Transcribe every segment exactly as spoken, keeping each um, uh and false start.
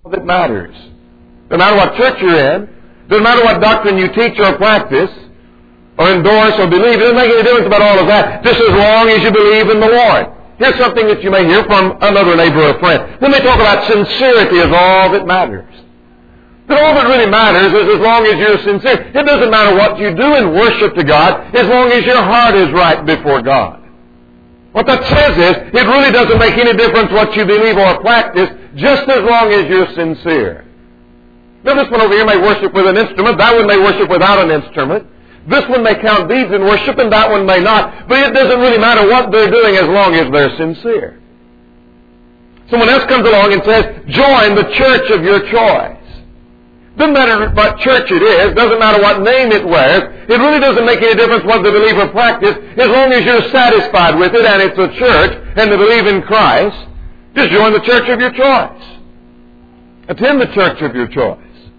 that matters. No matter what church you're in, doesn't matter what doctrine you teach or practice, or endorse or believe, it doesn't make any difference about all of that, just as long as you believe in the Lord. Here's something that you may hear from another neighbor or friend. When they talk about sincerity as all that matters. That all that really matters is as long as you're sincere. It doesn't matter what you do in worship to God, as long as your heart is right before God. What that says is, it really doesn't make any difference what you believe or practice, just as long as you're sincere. Now this one over here may worship with an instrument, that one may worship without an instrument. This one may count beads in worship and that one may not. But it doesn't really matter what they're doing as long as they're sincere. Someone else comes along and says, join the church of your choice. Doesn't matter what church it is, doesn't matter what name it wears, it really doesn't make any difference what the believer practice, as long as you're satisfied with it and it's a church and to believe in Christ, just join the church of your choice. Attend the church of your choice.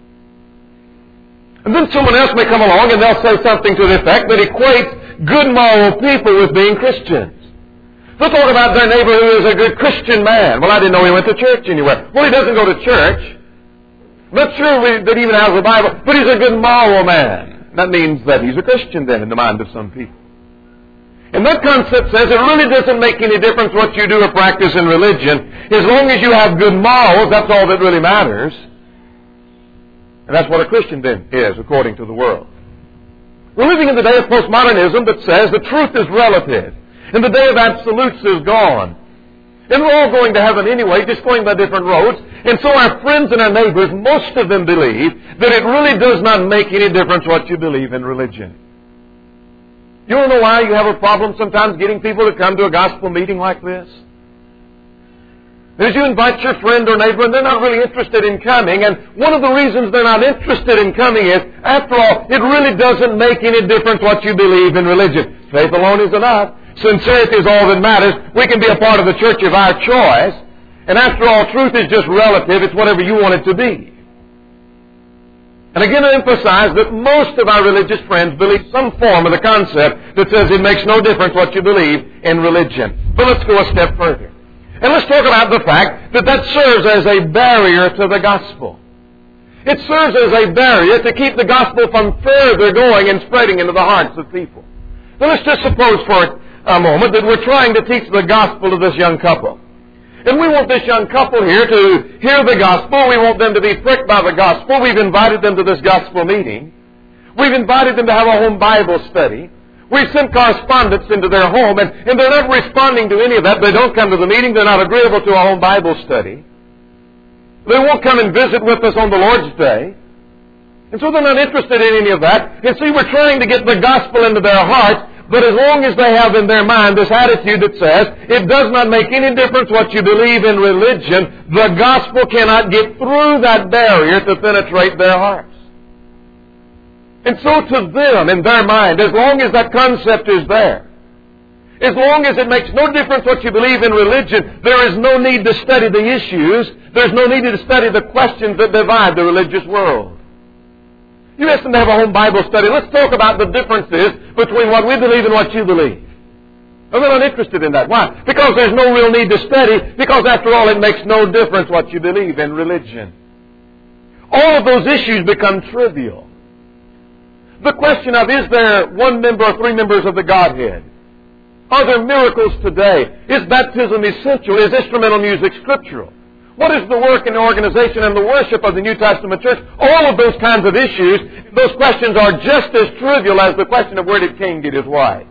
And then someone else may come along and they'll say something to the effect that equates good moral people with being Christians. They'll talk about their neighbor who is a good Christian man. Well, I didn't know he went to church anywhere. Well, he doesn't go to church. I'm not sure we, that he even has the Bible, but he's a good moral man. That means that he's a Christian then in the mind of some people. And that concept says it really doesn't make any difference what you do or practice in religion. As long as you have good morals, that's all that really matters. And that's what a Christian then is, according to the world. We're living in the day of postmodernism that says the truth is relative. And the day of absolutes is gone. And we're all going to heaven anyway, just going by different roads. And so our friends and our neighbors, most of them believe that it really does not make any difference what you believe in religion. You don't know why you have a problem sometimes getting people to come to a gospel meeting like this? As you invite your friend or neighbor and they're not really interested in coming, and one of the reasons they're not interested in coming is, after all, it really doesn't make any difference what you believe in religion. Faith alone is enough. Sincerity is all that matters. We can be a part of the church of our choice. And after all, truth is just relative. It's whatever you want it to be. And again, I emphasize that most of our religious friends believe some form of the concept that says it makes no difference what you believe in religion. But let's go a step further. And let's talk about the fact that that serves as a barrier to the gospel. It serves as a barrier to keep the gospel from further going and spreading into the hearts of people. Now let's just suppose for a moment that we're trying to teach the gospel to this young couple. And we want this young couple here to hear the gospel. We want them to be pricked by the gospel. We've invited them to this gospel meeting. We've invited them to have a home Bible study. We've sent correspondence into their home, and, and they're not responding to any of that. They don't come to the meeting. They're not agreeable to a home Bible study. They won't come and visit with us on the Lord's Day. And so they're not interested in any of that. And see, we're trying to get the gospel into their hearts. But as long as they have in their mind this attitude that says, it does not make any difference what you believe in religion, the gospel cannot get through that barrier to penetrate their hearts. And so to them, in their mind, as long as that concept is there, as long as it makes no difference what you believe in religion, there is no need to study the issues, there's no need to study the questions that divide the religious world. You ask them to have a home Bible study. Let's talk about the differences between what we believe and what you believe. And they're not interested in that. Why? Because there's no real need to study. Because after all, it makes no difference what you believe in religion. All of those issues become trivial. The question of, is there one member or three members of the Godhead? Are there miracles today? Is baptism essential? Is instrumental music scriptural? What is the work and the organization and the worship of the New Testament church? All of those kinds of issues, those questions are just as trivial as the question of where did Cain get his wife.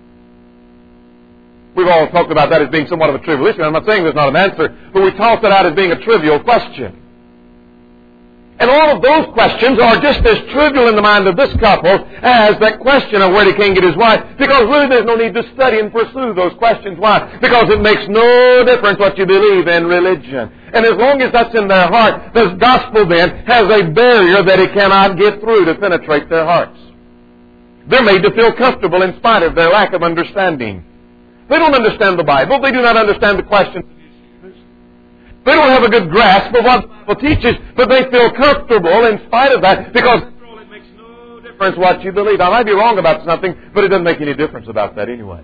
We've all talked about that as being somewhat of a trivial issue. I'm not saying there's not an answer, but we toss it out as being a trivial question. And all of those questions are just as trivial in the mind of this couple as that question of where did Cain get his wife, because really there's no need to study and pursue those questions. Why? Because it makes no difference what you believe in religion. And as long as that's in their heart, the gospel then has a barrier that it cannot get through to penetrate their hearts. They're made to feel comfortable in spite of their lack of understanding. They don't understand the Bible. They do not understand the questions. They don't have a good grasp of what the Bible teaches, but they feel comfortable in spite of that because after all, it makes no difference what you believe. I might be wrong about something, but it doesn't make any difference about that anyway.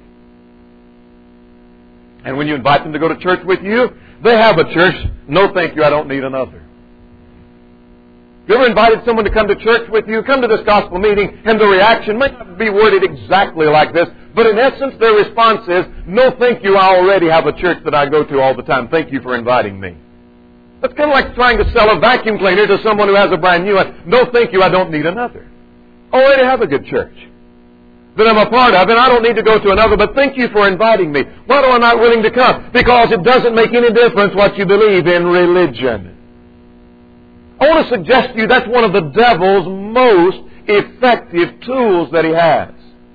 And when you invite them to go to church with you, they have a church. No, thank you, I don't need another. You ever invited someone to come to church with you, come to this gospel meeting, and the reaction may not be worded exactly like this, but in essence their response is, no thank you, I already have a church that I go to all the time. Thank you for inviting me. That's kind of like trying to sell a vacuum cleaner to someone who has a brand new one. No thank you, I don't need another. I already have a good church that I'm a part of, and I don't need to go to another, but thank you for inviting me. Why am I not willing to come? Because it doesn't make any difference what you believe in religion. I want to suggest to you that's one of the devil's most effective tools that he has.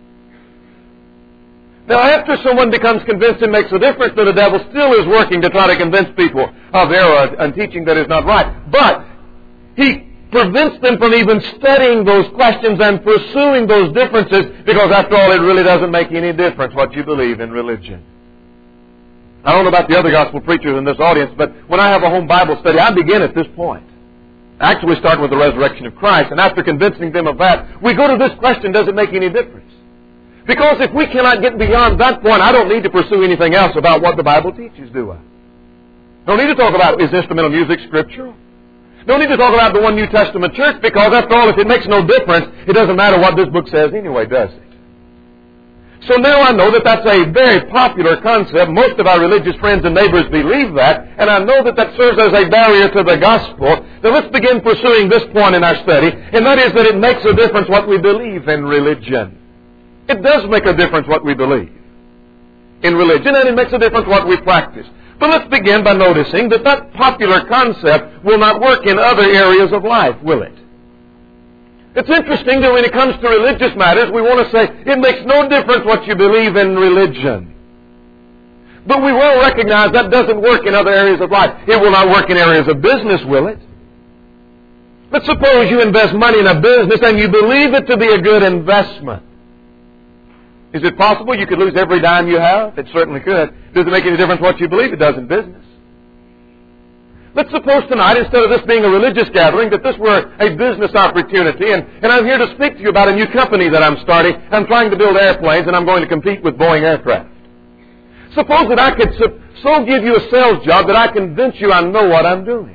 Now, after someone becomes convinced it makes a difference, then the devil still is working to try to convince people of error and teaching that is not right. But he prevents them from even studying those questions and pursuing those differences, because after all, it really doesn't make any difference what you believe in religion. I don't know about the other gospel preachers in this audience, but when I have a home Bible study, I begin at this point. Actually, we start with the resurrection of Christ, and after convincing them of that, we go to this question, does it make any difference? Because if we cannot get beyond that point, I don't need to pursue anything else about what the Bible teaches, do I? Don't need to talk about, is instrumental music scriptural? Don't need to talk about the one New Testament church, because after all, if it makes no difference, it doesn't matter what this book says anyway, does it? So now I know that that's a very popular concept. Most of our religious friends and neighbors believe that, and I know that that serves as a barrier to the gospel. Then let's begin pursuing this point in our study, and that is that it makes a difference what we believe in religion. It does make a difference what we believe in religion, and it makes a difference what we practice. But let's begin by noticing that that popular concept will not work in other areas of life, will it? It's interesting that when it comes to religious matters, we want to say, it makes no difference what you believe in religion. But we will recognize that doesn't work in other areas of life. It will not work in areas of business, will it? Let's suppose you invest money in a business and you believe it to be a good investment. Is it possible you could lose every dime you have? It certainly could. Does it make any difference what you believe? It does in business. Let's suppose tonight, instead of this being a religious gathering, that this were a business opportunity, and, and I'm here to speak to you about a new company that I'm starting. I'm trying to build airplanes, and I'm going to compete with Boeing aircraft. Suppose that I could so, so give you a sales job that I convince you I know what I'm doing.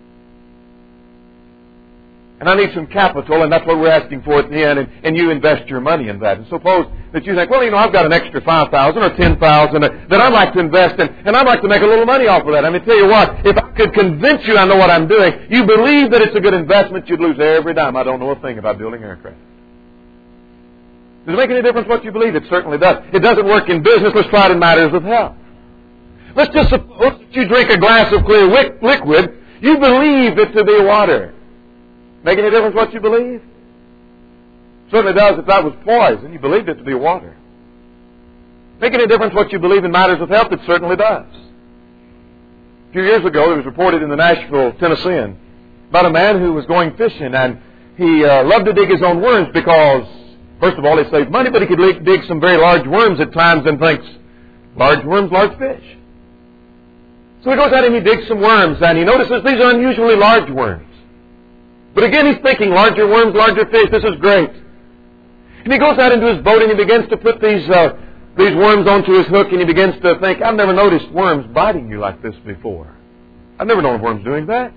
And I need some capital, and that's what we're asking for at the end, and, and you invest your money in that. And suppose that you think, well, you know, I've got an extra five thousand dollars or ten thousand dollars that I'd like to invest in, and I'd like to make a little money off of that. I mean, tell you what, if I could convince you I know what I'm doing, you believe that it's a good investment, you'd lose every dime. I don't know a thing about building aircraft. Does it make any difference what you believe? It certainly does. It doesn't work in business. Let's try it in matters of health. Let's just suppose that you drink a glass of clear liquid. You believe it to be water. Make any difference what you believe? Certainly does if that was poison. You believed it to be water. Make any difference what you believe in matters of health? It certainly does. A few years ago, it was reported in the Nashville Tennessean about a man who was going fishing, and he uh, loved to dig his own worms because, first of all, he saved money, but he could dig some very large worms at times and thinks, large worms, large fish. So he goes out and he digs some worms, and he notices these are unusually large worms. But again, he's thinking, larger worms, larger fish, this is great. And he goes out into his boat and he begins to put these uh, these worms onto his hook, and he begins to think, I've never noticed worms biting you like this before. I've never known worms doing that.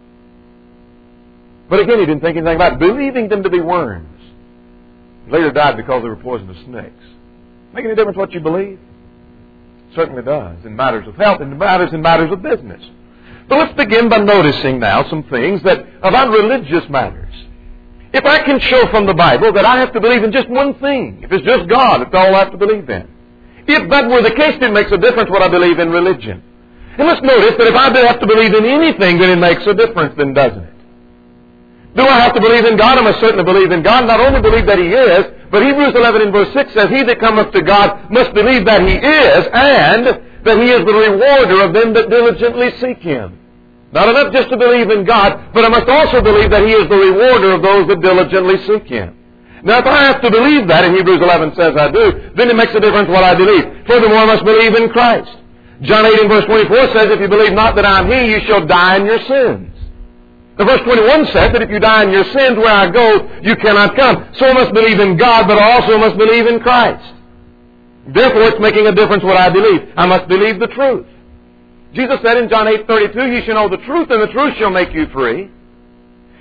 But again, he didn't think anything about it, believing them to be worms. Later died because they were poisonous snakes. Make any difference what you believe? It certainly does in matters of health and in matters in matters of business. But let's begin by noticing now some things that about religious matters. If I can show from the Bible that I have to believe in just one thing, if it's just God, it's all I have to believe in. If that were the case, it makes a difference what I believe in religion. And let's notice that if I have to believe in anything, then it makes a difference, then doesn't it? Do I have to believe in God? I must certainly believe in God. Not only believe that He is, but Hebrews eleven in verse six says, He that cometh to God must believe that He is, and that He is the rewarder of them that diligently seek Him. Not enough just to believe in God, but I must also believe that He is the rewarder of those that diligently seek Him. Now, if I have to believe that, and Hebrews eleven says I do, then it makes a difference what I believe. Furthermore, I must believe in Christ. John eight in verse twenty-four says, if you believe not that I am He, you shall die in your sins. The verse twenty-one says that if you die in your sins, where I go, you cannot come. So I must believe in God, but I also must believe in Christ. Therefore, it's making a difference what I believe. I must believe the truth. Jesus said in John eight thirty-two, you shall know the truth, and the truth shall make you free.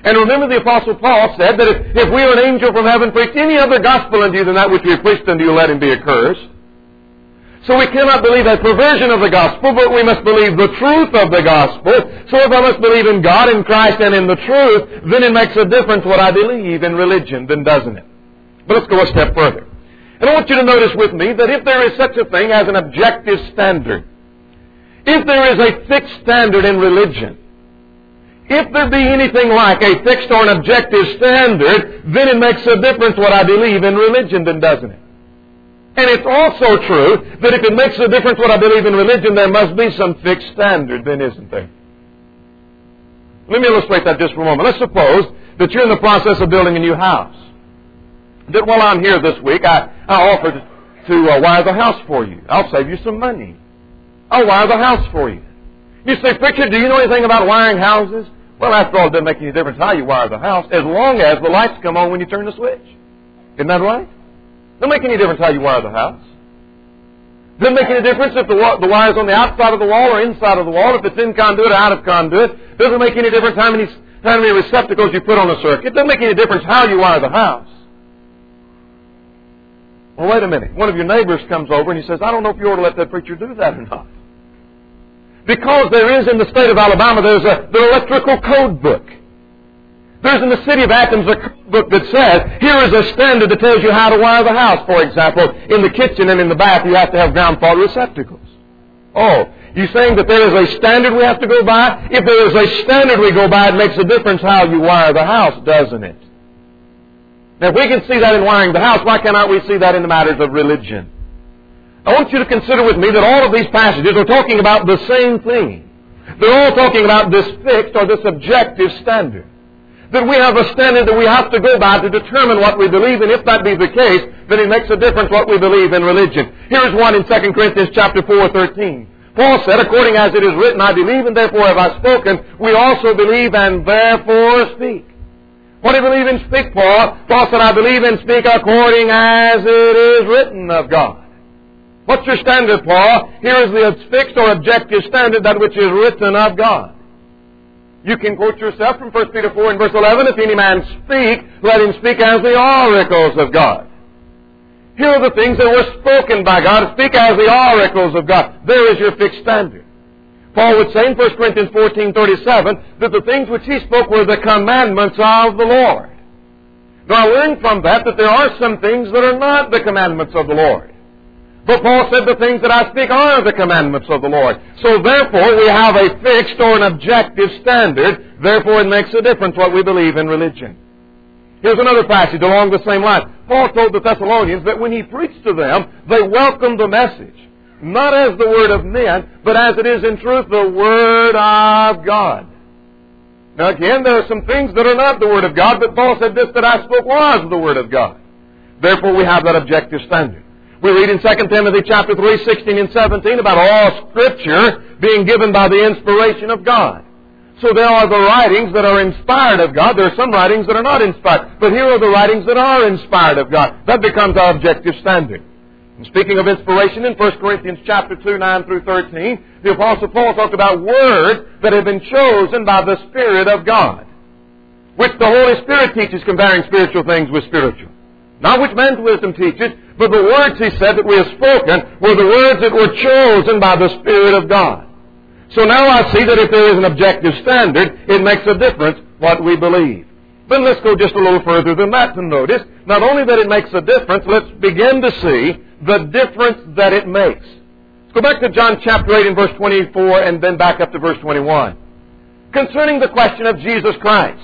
And remember the Apostle Paul said that if, if we are an angel from heaven preach any other gospel unto you than that which we have preached unto you, let him be accursed. So we cannot believe a perversion of the gospel, but we must believe the truth of the gospel. So if I must believe in God, in Christ, and in the truth, then it makes a difference what I believe in religion, then doesn't it? But let's go a step further. And I want you to notice with me that if there is such a thing as an objective standard, if there is a fixed standard in religion, if there be anything like a fixed or an objective standard, then it makes a difference what I believe in religion, then doesn't it? And it's also true that if it makes a difference what I believe in religion, there must be some fixed standard, then isn't there? Let me illustrate that just for a moment. Let's suppose that you're in the process of building a new house. That while I'm here this week, I, I offered to uh, wire the house for you. I'll save you some money. I'll wire the house for you. You say, Preacher, do you know anything about wiring houses? Well, after all, it doesn't make any difference how you wire the house, as long as the lights come on when you turn the switch. Isn't that right? Doesn't make any difference how you wire the house. Doesn't make any difference if the, the wire's on the outside of the wall or inside of the wall, if it's in conduit or out of conduit. Doesn't make any difference how many, how many receptacles you put on the circuit. Doesn't make any difference how you wire the house. Well, wait a minute. One of your neighbors comes over and he says, I don't know if you ought to let that preacher do that or not. Because there is in the state of Alabama, there's a, the electrical code book. There's in the city of Athens a code book that says, here is a standard that tells you how to wire the house. For example, in the kitchen and in the bath, you have to have ground fault receptacles. Oh, you saying that there is a standard we have to go by? If there is a standard we go by, it makes a difference how you wire the house, doesn't it? Now, if we can see that in wiring the house, why cannot we see that in the matters of religion? I want you to consider with me that all of these passages are talking about the same thing. They're all talking about this fixed or this objective standard. That we have a standard that we have to go by to determine what we believe, and if that be the case, then it makes a difference what we believe in religion. Here's one in Second Corinthians chapter four, thirteen. Paul said, according as it is written, I believe and therefore have I spoken. We also believe and therefore speak. What do you believe and speak, Paul? Paul said, I believe and speak according as it is written of God. What's your standard, Paul? Here is the fixed or objective standard, that which is written of God. You can quote yourself from First Peter four and verse eleven, if any man speak, let him speak as the oracles of God. Here are the things that were spoken by God. Speak as the oracles of God. There is your fixed standard. Paul would say in First Corinthians fourteen thirty-seven that the things which he spoke were the commandments of the Lord. Now I learned from that that there are some things that are not the commandments of the Lord. But Paul said the things that I speak are the commandments of the Lord. So therefore we have a fixed or an objective standard. Therefore it makes a difference what we believe in religion. Here's another passage along the same line. Paul told the Thessalonians that when he preached to them, they welcomed the message. Not as the word of men, but as it is in truth the word of God. Now again, there are some things that are not the word of God, but Paul said this that I spoke was the word of God. Therefore we have that objective standard. We read in Second Timothy chapter three, sixteen and seventeen about all Scripture being given by the inspiration of God. So there are the writings that are inspired of God. There are some writings that are not inspired. But here are the writings that are inspired of God. That becomes our objective standard. And speaking of inspiration, in First Corinthians chapter two, nine through thirteen, the Apostle Paul talked about words that have been chosen by the Spirit of God, which the Holy Spirit teaches, comparing spiritual things with spiritual. Not which man's wisdom teaches, but the words, he said, that we have spoken were the words that were chosen by the Spirit of God. So now I see that if there is an objective standard, it makes a difference what we believe. Then let's go just a little further than that to notice, not only that it makes a difference, let's begin to see the difference that it makes. Let's go back to John chapter eight and verse twenty-four and then back up to verse twenty-one. Concerning the question of Jesus Christ.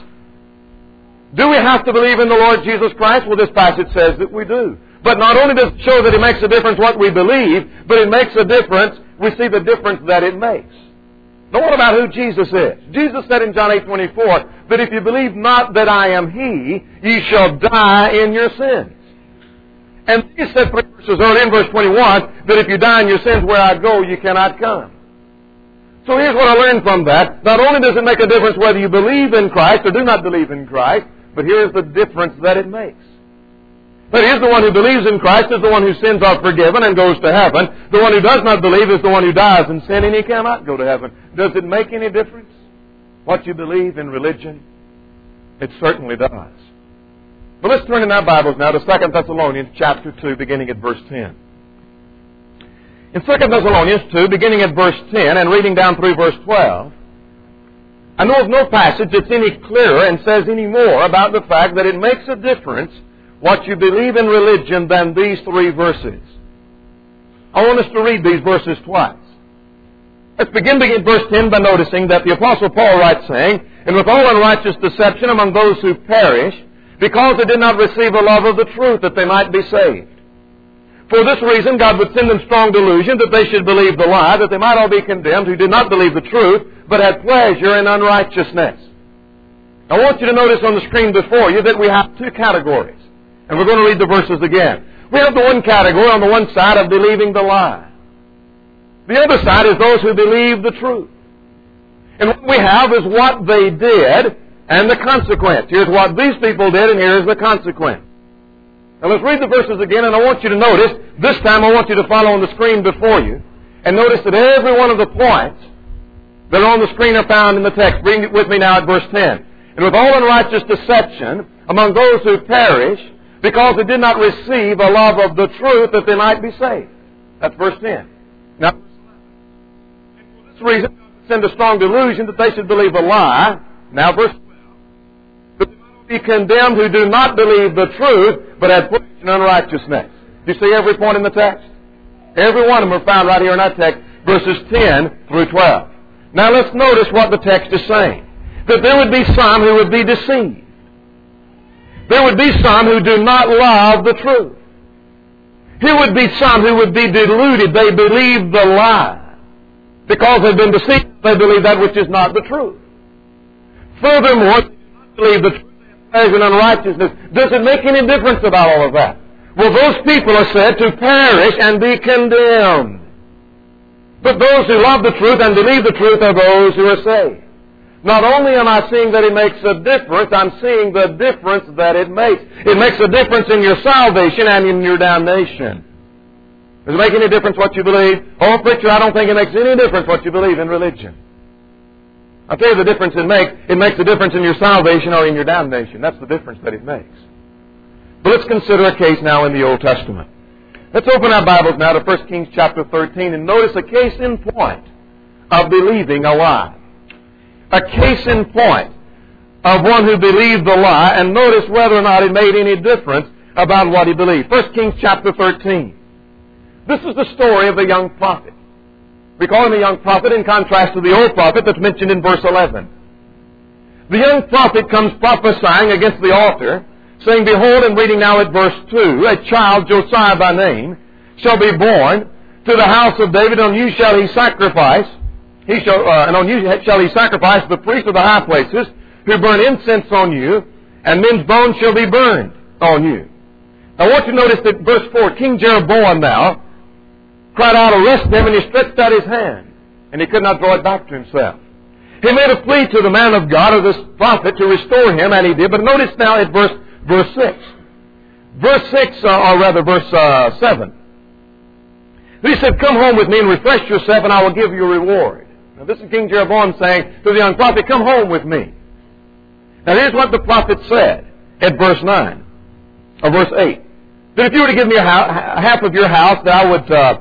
Do we have to believe in the Lord Jesus Christ? Well, this passage says that we do. But not only does it show that it makes a difference what we believe, but it makes a difference, we see the difference that it makes. Now what about who Jesus is? Jesus said in John eight twenty-four that if you believe not that I am He, ye shall die in your sins. And He said three verses earlier in verse twenty-one that if you die in your sins, where I go, you cannot come. So here's what I learned from that. Not only does it make a difference whether you believe in Christ or do not believe in Christ, but here's the difference that it makes. But here's the one who believes in Christ is the one whose sins are forgiven and goes to heaven. The one who does not believe is the one who dies in sin and he cannot go to heaven. Does it make any difference what you believe in religion? It certainly does. But let's turn in our Bibles now to Second Thessalonians chapter two, beginning at verse ten. In Second Thessalonians two, beginning at verse ten and reading down through verse twelve, I know of no passage that's any clearer and says any more about the fact that it makes a difference what you believe in religion than these three verses. I want us to read these verses twice. Let's begin at verse ten by noticing that the Apostle Paul writes, saying, "And with all unrighteous deception among those who perish, because they did not receive the love of the truth, that they might be saved. For this reason God would send them strong delusion, that they should believe the lie, that they might all be condemned who did not believe the truth, but had pleasure in unrighteousness." I want you to notice on the screen before you that we have two categories. And we're going to read the verses again. We have the one category on the one side of believing the lie. The other side is those who believe the truth. And what we have is what they did and the consequence. Here's what these people did, and here's the consequence. Now let's read the verses again, and I want you to notice, this time I want you to follow on the screen before you, and notice that every one of the points that are on the screen are found in the text. Read it with me now at verse ten. "And with all unrighteous deception among those who perish, because they did not receive a love of the truth, that they might be saved." That's verse ten. Now, for this reason, God send a strong delusion that they should believe a lie. Now, verse twelve. "But they might be condemned who do not believe the truth, but have pleasure in unrighteousness." Do you see every point in the text? Every one of them are found right here in our text, verses ten through twelve. Now, let's notice what the text is saying. That there would be some who would be deceived. There would be some who do not love the truth. Here would be some who would be deluded. They believe the lie. Because they've been deceived, they believe that which is not the truth. Furthermore, they do not believe the truth, they have pleasure in unrighteousness. Does it make any difference about all of that? Well, those people are said to perish and be condemned. But those who love the truth and believe the truth are those who are saved. Not only am I seeing that it makes a difference, I'm seeing the difference that it makes. It makes a difference in your salvation and in your damnation. Does it make any difference what you believe? Oh, preacher, I don't think it makes any difference what you believe in religion. I'll tell you the difference it makes. It makes a difference in your salvation or in your damnation. That's the difference that it makes. But let's consider a case now in the Old Testament. Let's open our Bibles now to First Kings chapter thirteen and notice a case in point of believing a lie. A case in point of one who believed the lie, and notice whether or not it made any difference about what he believed. First Kings chapter thirteen. This is the story of the young prophet. We call him a young prophet in contrast to the old prophet that's mentioned in verse eleven. The young prophet comes prophesying against the altar, saying, "Behold," and reading now at verse two, "a child, Josiah by name, shall be born to the house of David, and on you shall he sacrifice. He shall, uh, and on you shall he sacrifice the priests of the high places, who burn incense on you, and men's bones shall be burned on you." Now I want you to notice that verse four, King Jeroboam now cried out, "Arrest him," and he stretched out his hand, and he could not draw it back to himself. He made a plea to the man of God, or this prophet, to restore him, and he did. But notice now at verse verse six. Verse six, uh, or rather verse uh, seven. He said, "Come home with me and refresh yourself, and I will give you a reward." Now this is King Jeroboam saying to the young prophet, "Come home with me." Now here's what the prophet said at verse nine, or verse eight. That if you were to give me a ha- half of your house, that I would, uh,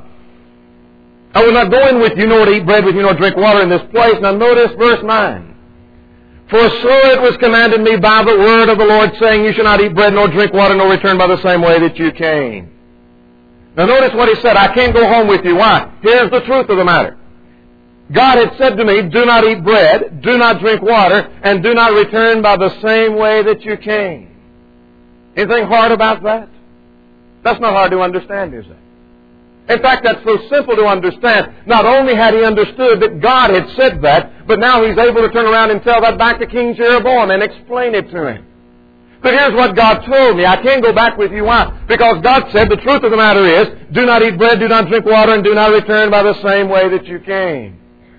I would not go in with you, nor to eat bread with you, nor drink water in this place. Now notice verse nine. "For so it was commanded me by the word of the Lord, saying, you shall not eat bread, nor drink water, nor return by the same way that you came." Now notice what he said. I can't go home with you. Why? Here's the truth of the matter. God had said to me, do not eat bread, do not drink water, and do not return by the same way that you came. Anything hard about that? That's not hard to understand, is it? In fact, that's so simple to understand. Not only had he understood that God had said that, but now he's able to turn around and tell that back to King Jeroboam and explain it to him. But here's what God told me. I can't go back with you. Why? Because God said the truth of the matter is, do not eat bread, do not drink water, and do not return by the same way that you came.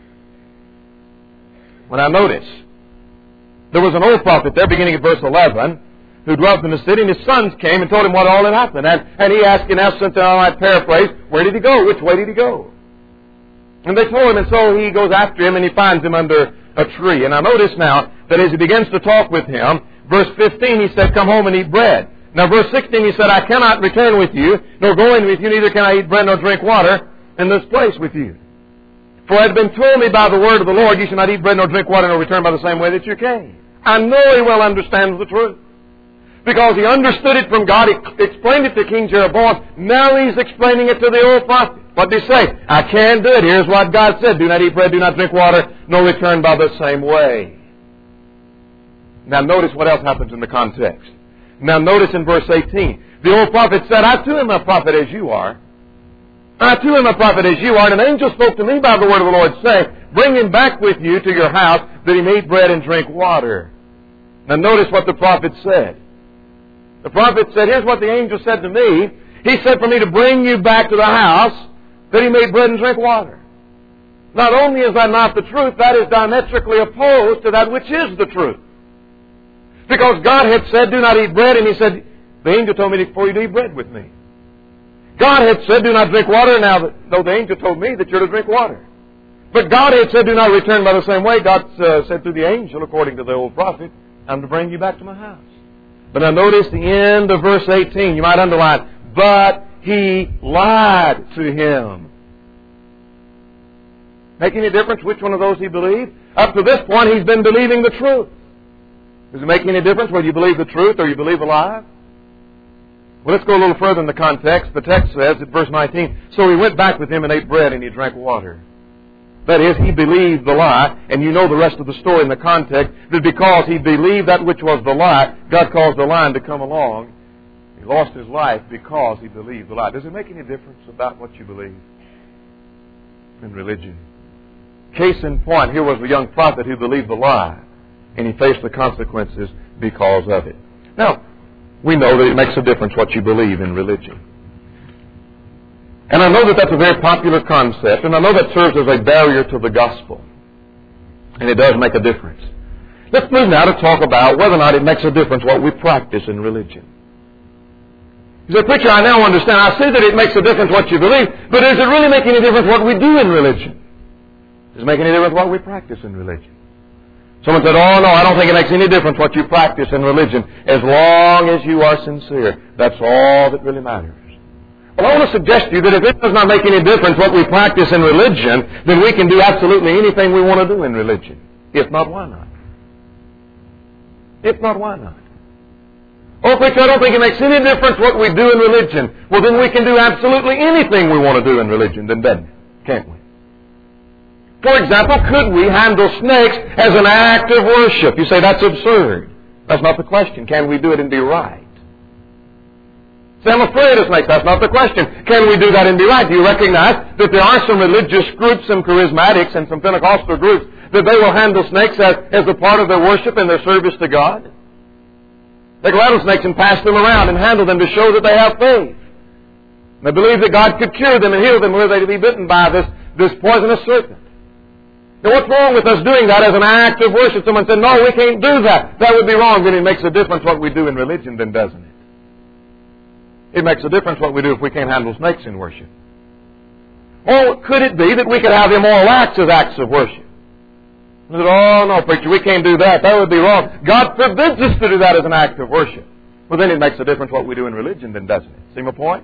When I notice, there was an old prophet there, beginning at verse eleven, who dwelt in the city, and his sons came and told him what all had happened. And, and he asked, in essence, and I might paraphrase, where did he go? Which way did he go? And they told him, and so he goes after him, and he finds him under a tree. And I notice now that as he begins to talk with him, Verse fifteen, he said, come home and eat bread. Now, verse sixteen, he said, I cannot return with you, nor go in with you, neither can I eat bread nor drink water in this place with you. For it had been told me by the word of the Lord, you shall not eat bread nor drink water nor return by the same way that you came. I know he well understands the truth. Because he understood it from God, he explained it to King Jeroboam. Now he's explaining it to the old prophet. What did he say? I can't do it. Here's what God said. Do not eat bread, do not drink water, nor return by the same way. Now notice what else happens in the context. Now notice in verse eighteen. The old prophet said, I too am a prophet as you are. I too am a prophet as you are. And an angel spoke to me by the word of the Lord, saying, bring him back with you to your house, that he may eat bread and drink water. Now notice what the prophet said. The prophet said, here's what the angel said to me. He said for me to bring you back to the house, that he may eat bread and drink water. Not only is that not the truth, that is diametrically opposed to that which is the truth. Because God had said, do not eat bread, and he said, the angel told me for you to eat bread with me. God had said, do not drink water, now that, though the angel told me that you're to drink water. But God had said, do not return by the same way. God uh, said through the angel, according to the old prophet, I'm to bring you back to my house. But now notice the end of verse eighteen. You might underline, but he lied to him. Make any difference which one of those he believed? Up to this point, he's been believing the truth. Does it make any difference whether you believe the truth or you believe a lie? Well, let's go a little further in the context. The text says at verse nineteen, so he went back with him and ate bread and he drank water. That is, he believed the lie, and you know the rest of the story in the context, that because he believed that which was the lie, God caused the lion to come along. He lost his life because he believed the lie. Does it make any difference about what you believe in religion? Case in point, here was a young prophet who believed the lie, and he faced the consequences because of it. Now, we know that it makes a difference what you believe in religion. And I know that that's a very popular concept, and I know that serves as a barrier to the gospel. And it does make a difference. Let's move now to talk about whether or not it makes a difference what we practice in religion. You say, preacher, I now understand. I see that it makes a difference what you believe, but does it really make any difference what we do in religion? Does it make any difference what we practice in religion? Someone said, oh, no, I don't think it makes any difference what you practice in religion as long as you are sincere. That's all that really matters. Well, I want to suggest to you that if it does not make any difference what we practice in religion, then we can do absolutely anything we want to do in religion. If not, why not? If not, why not? Oh, preacher, I don't think it makes any difference what we do in religion. Well, then we can do absolutely anything we want to do in religion, then doesn't it? Can't we? For example, could we handle snakes as an act of worship? You say, that's absurd. That's not the question. Can we do it and be right? Say, I'm afraid of snakes. That's not the question. Can we do that and be right? Do you recognize that there are some religious groups, some charismatics, and some Pentecostal groups, that they will handle snakes as, as a part of their worship and their service to God? Take rattlesnakes and pass them around and handle them to show that they have faith. They believe that God could cure them and heal them were they to be bitten by this, this poisonous serpent. Now, what's wrong with us doing that as an act of worship? Someone said, no, we can't do that. That would be wrong. Then it makes a difference what we do in religion, then doesn't it? It makes a difference what we do if we can't handle snakes in worship. Or could it be that we could have immoral acts as acts of worship? We said, oh, no, preacher, we can't do that. That would be wrong. God forbids us to do that as an act of worship. Well, then it makes a difference what we do in religion, then doesn't it? See my point?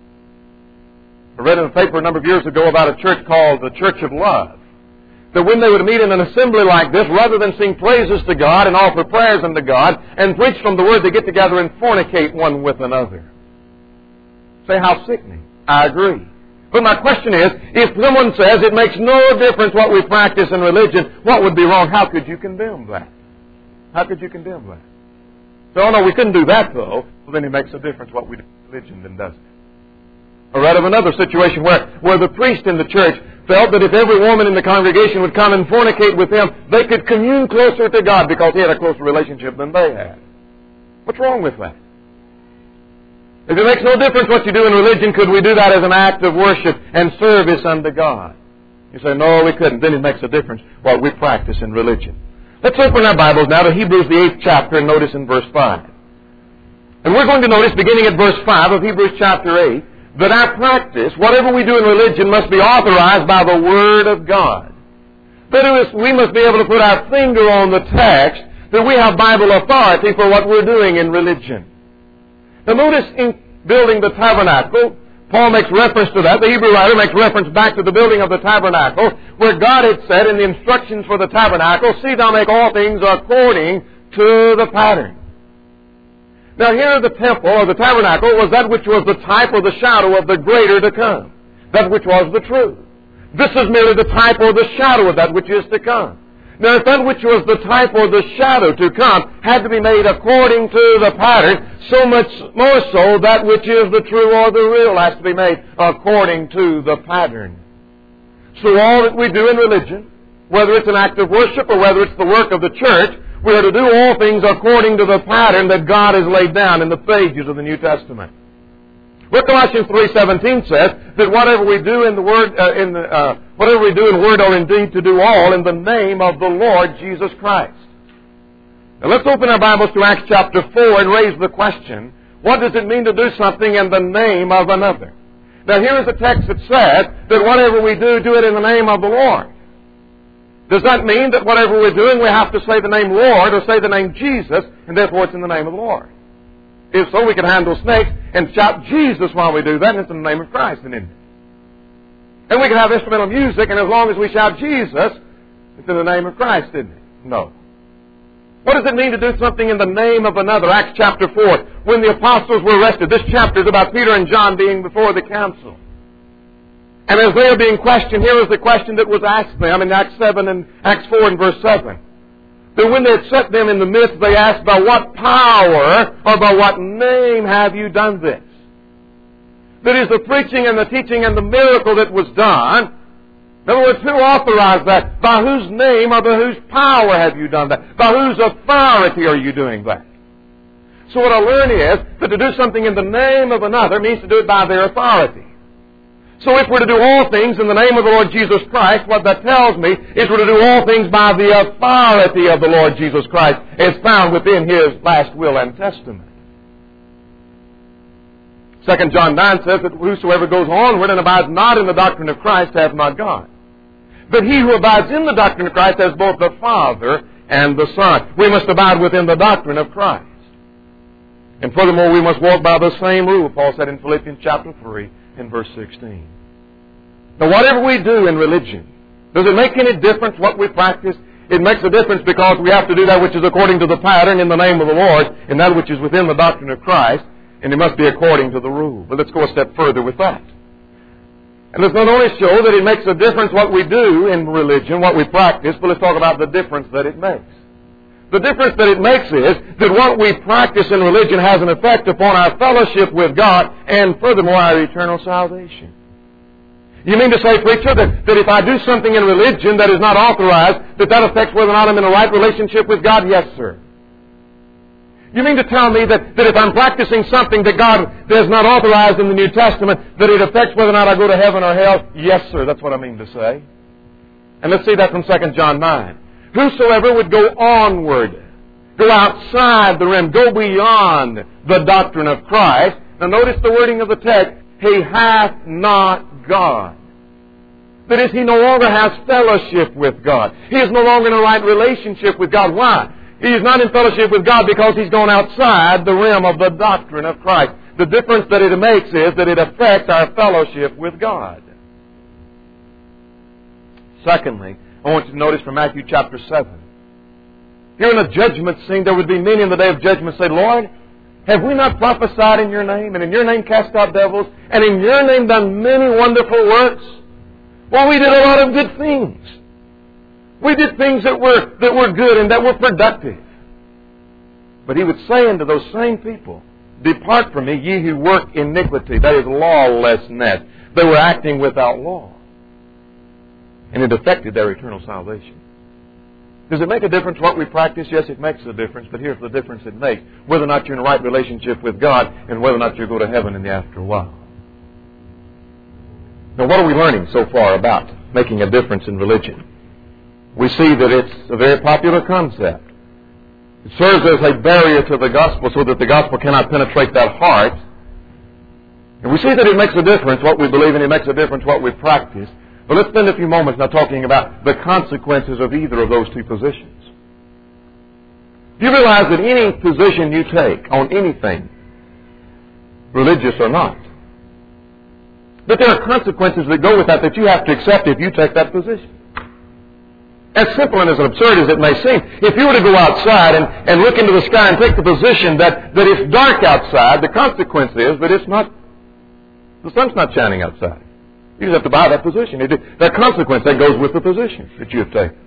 I read in a paper a number of years ago about a church called the Church of Love. That when they would meet in an assembly like this, rather than sing praises to God and offer prayers unto God and preach from the Word, they get together and fornicate one with another. Say, how sickening. I agree. But my question is, if someone says it makes no difference what we practice in religion, what would be wrong? How could you condemn that? How could you condemn that? So, oh no, we couldn't do that though. Well, then it makes a difference what we do in religion, then doesn't it? Or read of another situation where, where the priest in the church felt that if every woman in the congregation would come and fornicate with him, they could commune closer to God because he had a closer relationship than they had. What's wrong with that? If it makes no difference what you do in religion, could we do that as an act of worship and service unto God? You say, no, we couldn't. Then it makes a difference what we practice in religion. Let's open our Bibles now to Hebrews, the eighth chapter, and notice in verse five. And we're going to notice, beginning at verse five of Hebrews chapter eight, that our practice, whatever we do in religion, must be authorized by the Word of God. That is, we must be able to put our finger on the text that we have Bible authority for what we're doing in religion. Now notice in building the tabernacle, Paul makes reference to that. The Hebrew writer makes reference back to the building of the tabernacle, where God had said in the instructions for the tabernacle, see thou make all things according to the pattern. Now here the temple, or the tabernacle, was that which was the type or the shadow of the greater to come. That which was the truth. This is merely the type or the shadow of that which is to come. Now if that which was the type or the shadow to come had to be made according to the pattern, so much more so that which is the true or the real has to be made according to the pattern. So all that we do in religion, whether it's an act of worship or whether it's the work of the church, we are to do all things according to the pattern that God has laid down in the pages of the New Testament. What Colossians three seventeen says, that whatever we do in the word, uh, in the, uh, whatever we do in word or in deed, to do all in the name of the Lord Jesus Christ. Now let's open our Bibles to Acts chapter four and raise the question, what does it mean to do something in the name of another? Now here is a text that says that whatever we do, do it in the name of the Lord. Does that mean that whatever we're doing, we have to say the name Lord or say the name Jesus, and therefore it's in the name of the Lord? If so, we can handle snakes and shout Jesus while we do that, and it's in the name of Christ, isn't it? And we can have instrumental music, and as long as we shout Jesus, it's in the name of Christ, isn't it? No. What does it mean to do something in the name of another? Acts chapter four, when the apostles were arrested. This chapter is about Peter and John being before the council. And as they are being questioned, here is the question that was asked them in Acts seven and Acts four and verse seven. That when they had set them in the midst, they asked, by what power or by what name have you done this? That is the preaching and the teaching and the miracle that was done. In other words, who authorized that? By whose name or by whose power have you done that? By whose authority are you doing that? So what I learn is that to do something in the name of another means to do it by their authority. So if we're to do all things in the name of the Lord Jesus Christ, what that tells me is we're to do all things by the authority of the Lord Jesus Christ as found within His last will and testament. Second John nine says that whosoever goes onward and abides not in the doctrine of Christ hath not God. But he who abides in the doctrine of Christ has both the Father and the Son. We must abide within the doctrine of Christ. And furthermore, we must walk by the same rule, Paul said in Philippians chapter three and verse sixteen. Now whatever we do in religion, does it make any difference what we practice? It makes a difference because we have to do that which is according to the pattern in the name of the Lord, and that which is within the doctrine of Christ, and it must be according to the rule. But let's go a step further with that. And let's not only show that it makes a difference what we do in religion, what we practice, but let's talk about the difference that it makes. The difference that it makes is that what we practice in religion has an effect upon our fellowship with God and furthermore our eternal salvation. You mean to say, preacher, that, that if I do something in religion that is not authorized, that that affects whether or not I'm in a right relationship with God? Yes, sir. You mean to tell me that, that if I'm practicing something that God has not authorized in the New Testament, that it affects whether or not I go to heaven or hell? Yes, sir, that's what I mean to say. And let's see that from Second John nine. Whosoever would go onward, go outside the rim, go beyond the doctrine of Christ. Now notice the wording of the text. He hath not God. That is, he no longer has fellowship with God. He is no longer in a right relationship with God. Why? He is not in fellowship with God because he's gone outside the rim of the doctrine of Christ. The difference that it makes is that it affects our fellowship with God. Secondly, I want you to notice from Matthew chapter seven. Here in the judgment scene, there would be many in the day of judgment say, Lord, have we not prophesied in your name, and in your name cast out devils, and in your name done many wonderful works? Well, we did a lot of good things. We did things that were, that were good and that were productive. But he would say unto those same people, depart from me, ye who work iniquity. That is lawlessness. They were acting without law. And it affected their eternal salvation. Does it make a difference what we practice? Yes, it makes a difference. But here's the difference it makes. Whether or not you're in a right relationship with God and whether or not you go to heaven in the after while. Now, what are we learning so far about making a difference in religion? We see that it's a very popular concept. It serves as a barrier to the gospel so that the gospel cannot penetrate that heart. And we see that it makes a difference what we believe and it makes a difference what we practice. But let's spend a few moments now talking about the consequences of either of those two positions. Do you realize that any position you take on anything, religious or not, that there are consequences that go with that that you have to accept if you take that position? As simple and as absurd as it may seem, if you were to go outside and, and look into the sky and take the position that, that it's dark outside, the consequence is that it's not, the sun's not shining outside. You just have to buy that position. That consequence that goes with the position that you have taken.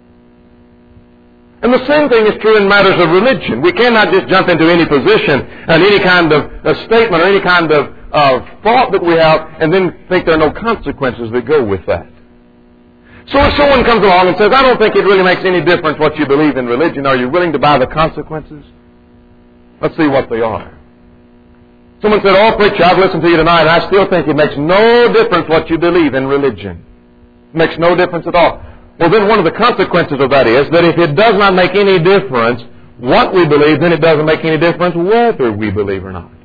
And the same thing is true in matters of religion. We cannot just jump into any position and any kind of a statement or any kind of, of thought that we have and then think there are no consequences that go with that. So if someone comes along and says, I don't think it really makes any difference what you believe in religion, are you willing to buy the consequences? Let's see what they are. Someone said, oh, preacher, I've listened to you tonight, and I still think it makes no difference what you believe in religion. It makes no difference at all. Well, then one of the consequences of that is that if it does not make any difference what we believe, then it doesn't make any difference whether we believe or not.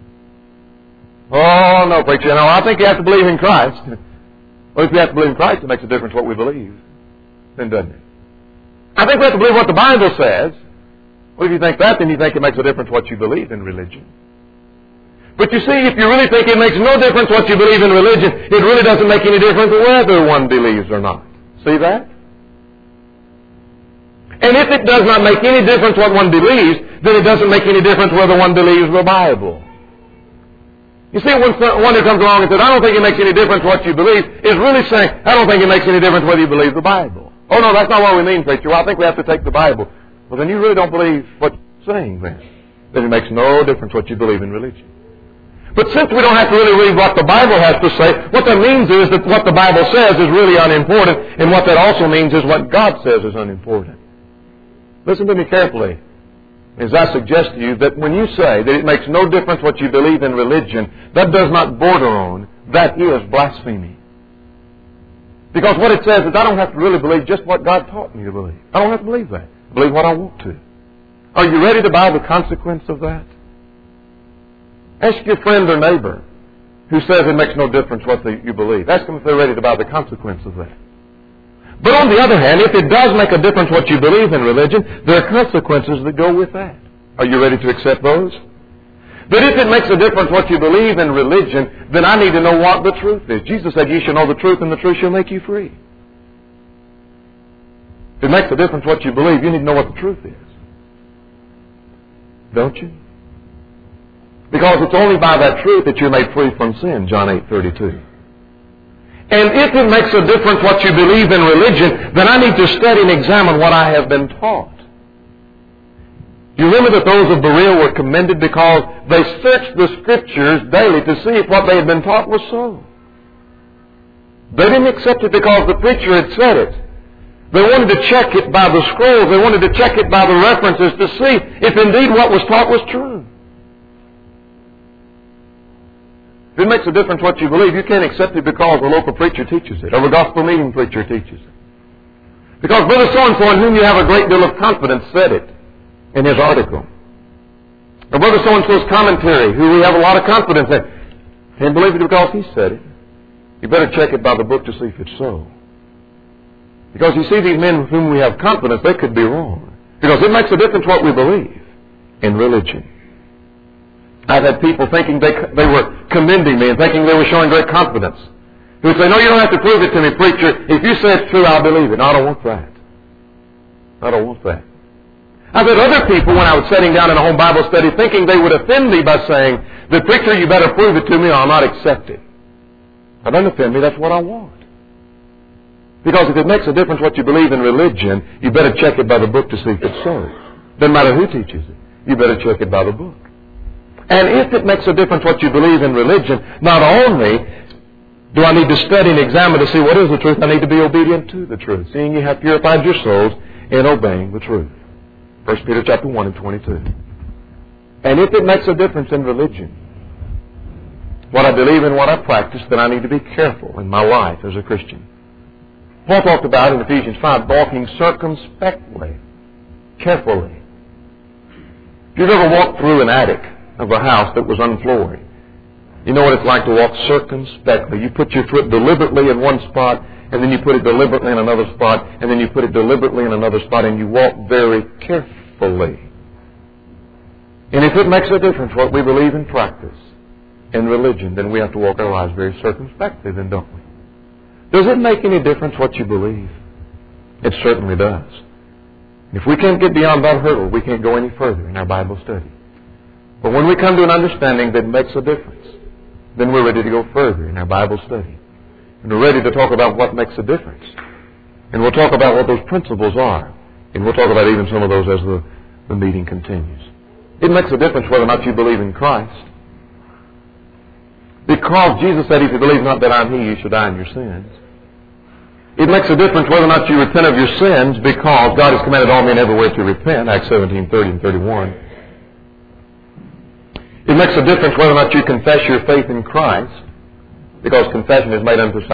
Oh, no, preacher, no, I think you have to believe in Christ. Well, if we have to believe in Christ, it makes a difference what we believe. Then doesn't it? I think we have to believe what the Bible says. Well, if you think that, then you think it makes a difference what you believe in religion. But you see, if you really think it makes no difference what you believe in religion, it really doesn't make any difference whether one believes or not. See that? And if it does not make any difference what one believes, then it doesn't make any difference whether one believes the Bible. You see, when one who comes along and says, I don't think it makes any difference what you believe, is really saying, I don't think it makes any difference whether you believe the Bible. Oh, no, that's not what we mean, preacher. Well, I think we have to take the Bible. Well, then you really don't believe what you're saying, then. Then it makes no difference what you believe in religion. But since we don't have to really read what the Bible has to say, what that means is that what the Bible says is really unimportant, and what that also means is what God says is unimportant. Listen to me carefully as I suggest to you that when you say that it makes no difference what you believe in religion, that does not border on, that is blasphemy. Because what it says is I don't have to really believe just what God taught me to believe. I don't have to believe that. I believe what I want to. Are you ready to buy the consequence of that? Ask your friend or neighbor who says it makes no difference what they, you believe. Ask them if they're ready to buy the consequence of that. But on the other hand, if it does make a difference what you believe in religion, there are consequences that go with that. Are you ready to accept those? But if it makes a difference what you believe in religion, then I need to know what the truth is. Jesus said, you shall know the truth, and the truth shall make you free. If it makes a difference what you believe, you need to know what the truth is. Don't you? Because it's only by that truth that you're made free from sin, John eight thirty-two. And if it makes a difference what you believe in religion, then I need to study and examine what I have been taught. You remember that those of Berea were commended because they searched the Scriptures daily to see if what they had been taught was so. They didn't accept it because the preacher had said it. They wanted to check it by the scrolls. They wanted to check it by the references to see if indeed what was taught was true. If it makes a difference what you believe, you can't accept it because a local preacher teaches it or a gospel meeting preacher teaches it. Because Brother so-and-so in whom you have a great deal of confidence said it in his article. Or Brother so-and-so's commentary, who we have a lot of confidence in. Can't believe it because he said it. You better check it by the book to see if it's so. Because you see, these men with whom we have confidence, they could be wrong. Because it makes a difference what we believe in religion. I've had people thinking they, they were commending me and thinking they were showing great confidence. Who would say, no, you don't have to prove it to me, preacher. If you say it's true, I'll believe it. No, I don't want that. I don't want that. I've had other people, when I was sitting down in a home Bible study, thinking they would offend me by saying, the preacher, you better prove it to me or I'll not accept it. That doesn't offend me. That's what I want. Because if it makes a difference what you believe in religion, you better check it by the book to see if it's so. Doesn't matter who teaches it. You better check it by the book. And if it makes a difference what you believe in religion, not only do I need to study and examine to see what is the truth, I need to be obedient to the truth, seeing you have purified your souls in obeying the truth. First Peter chapter one and twenty-two. And if it makes a difference in religion, what I believe and what I practice, then I need to be careful in my life as a Christian. Paul talked about in Ephesians five, walking circumspectly, carefully. If you've ever walked through an attic of a house that was unfloored, you know what it's like to walk circumspectly. You put your foot deliberately in one spot, and then you put it deliberately in another spot, and then you put it deliberately in another spot, and you walk very carefully. truthfully. And if it makes a difference what we believe in practice, in religion, then we have to walk our lives very circumspectly, then, don't we? Does it make any difference what you believe? It certainly does. If we can't get beyond that hurdle, we can't go any further in our Bible study. But when we come to an understanding that makes a difference, then we're ready to go further in our Bible study. And we're ready to talk about what makes a difference. And we'll talk about what those principles are. And we'll talk about even some of those as the, the meeting continues. It makes a difference whether or not you believe in Christ. Because Jesus said, if you believe not that I am He, you shall die in your sins. It makes a difference whether or not you repent of your sins, because God has commanded all men everywhere to repent, Acts seventeen, thirty and thirty-one. It makes a difference whether or not you confess your faith in Christ, because confession is made unto